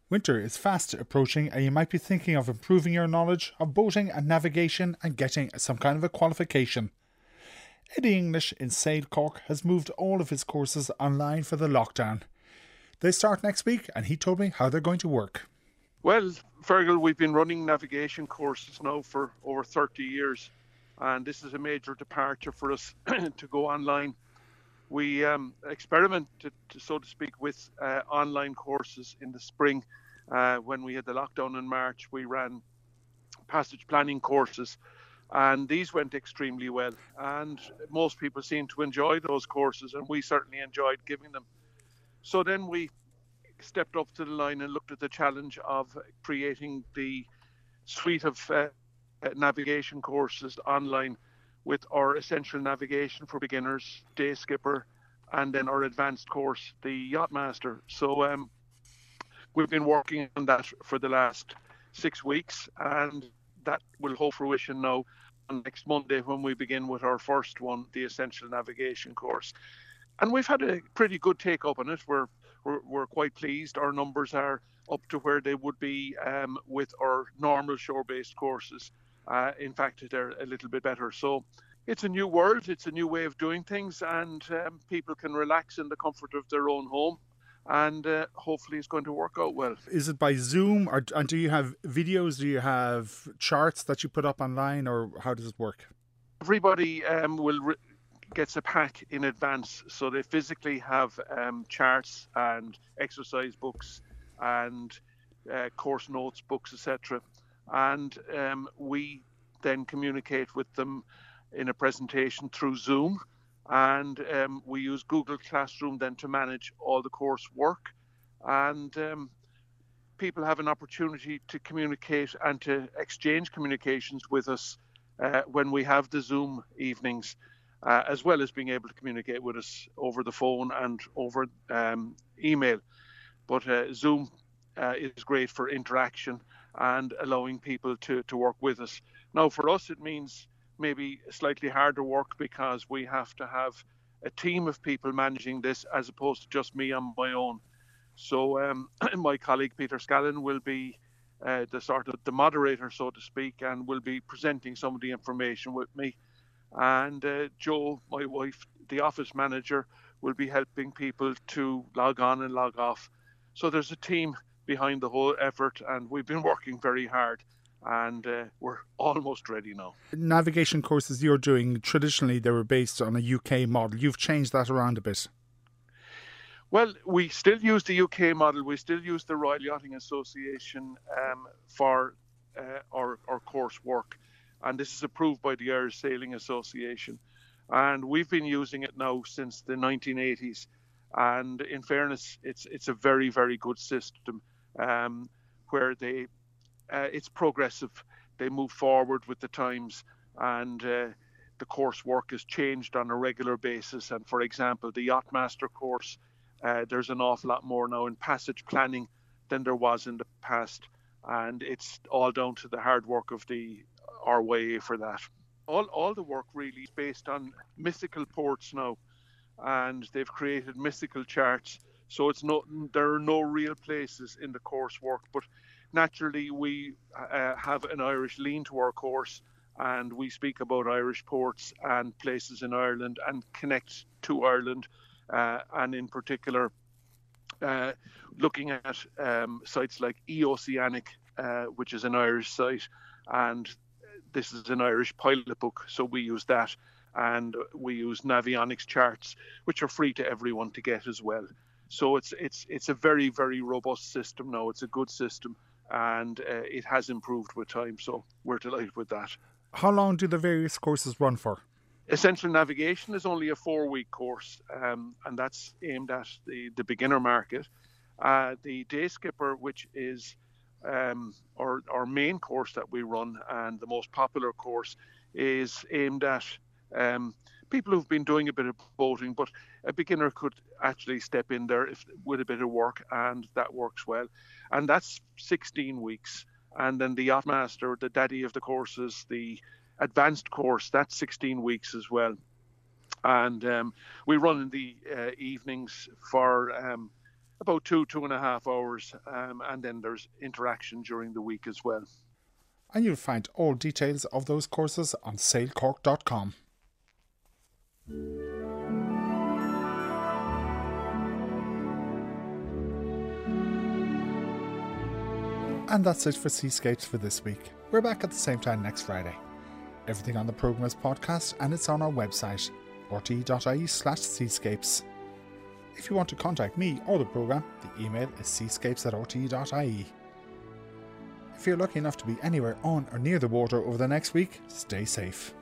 Winter is fast approaching and you might be thinking of improving your knowledge of boating and navigation and getting some kind of a qualification. Eddie English in Sail Cork has moved all of his courses online for the lockdown. They start next week and he told me how they're going to work. Well, Fergal, we've been running navigation courses now for over 30 years, and this is a major departure for us to go online. We experimented, so to speak, with online courses in the spring. When we had the lockdown in March, we ran passage planning courses, and these went extremely well. And most people seemed to enjoy those courses, and we certainly enjoyed giving them. So then we stepped up to the line and looked at the challenge of creating the suite of navigation courses online with our essential navigation for beginners, day skipper, and then our advanced course, the Yachtmaster. So we've been working on that for the last 6 weeks, and that will hold fruition now on next Monday when we begin with our first one, the essential navigation course. And we've had a pretty good take up on it. We're quite pleased. Our numbers are up to where they would be with our normal shore-based courses. In fact, they're a little bit better. So it's a new world, it's a new way of doing things, and people can relax in the comfort of their own home. And hopefully it's going to work out well. Is it by Zoom, and do you have videos? Do you have charts that you put up online, or how does it work? Everybody gets a pack in advance, so they physically have charts and exercise books and course notes books, etc. And we then communicate with them in a presentation through Zoom, and we use Google Classroom then to manage all the course work, and people have an opportunity to communicate and to exchange communications with us when we have the Zoom evenings. As well as being able to communicate with us over the phone and over email. But Zoom is great for interaction and allowing people to work with us. Now, for us, it means maybe slightly harder work because we have to have a team of people managing this as opposed to just me on my own. So my colleague Peter Scallon will be the moderator, so to speak, and will be presenting some of the information with me. And Jo, my wife, the office manager, will be helping people to log on and log off. So there's a team behind the whole effort, and we've been working very hard, and we're almost ready now. Navigation courses you're doing, traditionally they were based on a UK model. You've changed that around a bit. Well, we still use the UK model. We still use the Royal Yachting Association for our course work. And this is approved by the Irish Sailing Association. And we've been using it now since the 1980s. And in fairness, it's a very, very good system where it's progressive. They move forward with the times, and the coursework is changed on a regular basis. And for example, the Yachtmaster course, there's an awful lot more now in passage planning than there was in the past. And it's all down to the hard work of the RYA for that. All the work really is based on mythical ports now, and they've created mythical charts. So there are no real places in the coursework, but naturally we have an Irish lean to our course, and we speak about Irish ports and places in Ireland and connect to Ireland, and in particular looking at sites like eOceanic, which is an Irish site, and this is an Irish pilot book, so we use that, and we use Navionics charts, which are free to everyone to get as well. So it's a very, very robust system now. It's a good system, and it has improved with time, so we're delighted with that. How long do the various courses run for? Essential Navigation is only a 4-week course, and that's aimed at the beginner market. The Day Skipper, which is our main course that we run, and the most popular course, is aimed at people who've been doing a bit of boating, but a beginner could actually step in there with a bit of work, and that works well. And that's 16 weeks. And then the Yachtmaster, the daddy of the courses, the advanced course, that's 16 weeks as well. And we run in the evenings for about 2.5 hours, and then there's interaction during the week as well. And you'll find all details of those courses on sailcork.com. And that's it for Seascapes for this week. We're back at the same time next Friday. Everything on the programme is podcast and it's on our website, rte.ie/seascapes. If you want to contact me or the programme, the email is seascapes@rte.ie. If you're lucky enough to be anywhere on or near the water over the next week, stay safe.